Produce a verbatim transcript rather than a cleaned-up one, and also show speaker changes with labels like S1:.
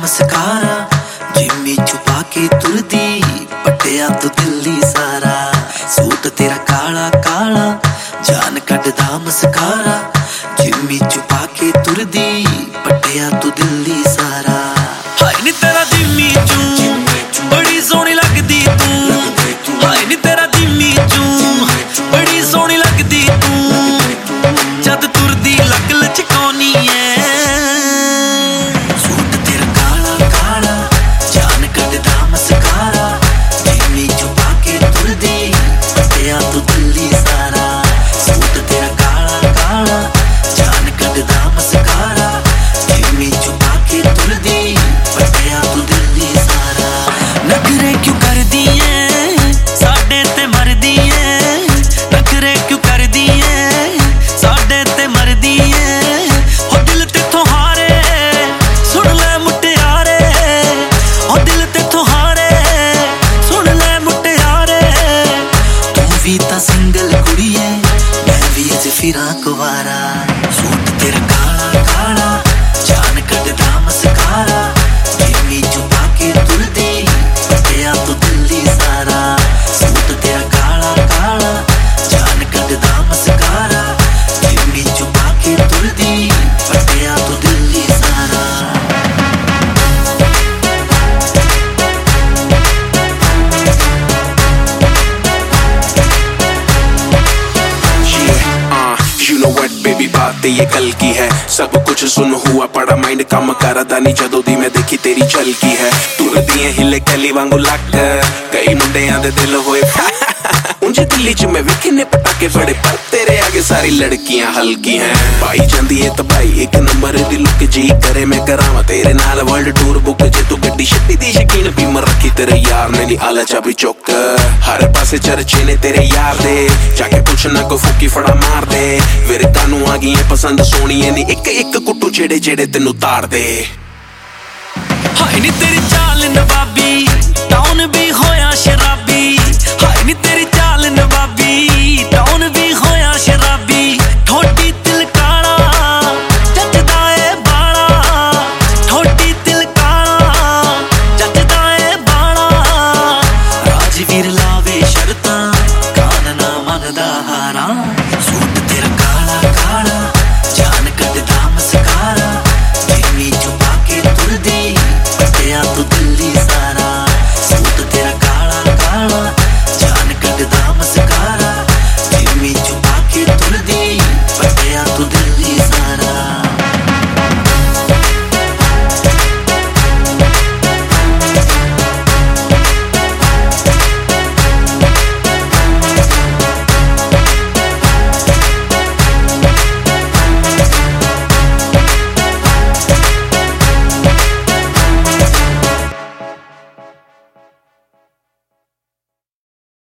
S1: mascara Jimmy छुपा के तुरदी पटिया तो दिल्ली सारा सूट तेरा काला काला जान कटदा मस्कारा जिम्मी छुपा के तुरदी पटिया तो दिल्ली सारा हाय नी तेरा जिम्मी चू बड़ी सोहनी लगदी तू हाय नी तेरा जिम्मी चू बड़ी सोहनी लगदी तू जद तुरदी लग लचकानी है सिंगल कुड़ी है मैं भी अज फिरा कुवारा सूट तेरा काला काला जान कटदा मस्कारा जिम्मी छुपा के तुरदी पटिया तो दिल्ली सारा सूट तेरा काला काला जान कटदा मस्कारा जिम्मी छुपा के तुरदी पटिया तो दिल्ली सारा
S2: बेबी बात ये कल की है सब कुछ सुन हुआ पड़ा माइंड काम करदा नहीं जदों दी मैं देखी तेरी झलकी है तुरदी है हिले कैली वांगू लक कई मुंडियां दे दिल होए उंज दिल्ली च मैं विखने पटाके बड़े पर तेरे आगे सारी लड़कियां हल्की हैं पाई जांदी है तबाई एक नंबर दी लुक जी करे मैं करावा तेरे नाल वर्ल्ड टूर बुक जे तू गड्डी शट्टी दी शकीन भी मर रखी तेरे यार ने नी आला चाबी चौक हर पासे चर्चे ने तेरे यार दे जाके कुछ ना को फूकी फड़ा मार दे फिर कानू आ गई है पसंद सोनी है नी एक एक कुट्टू जेड़े जेड़े तेनू तार दे
S1: हाय नी तेरी चाल नवाबी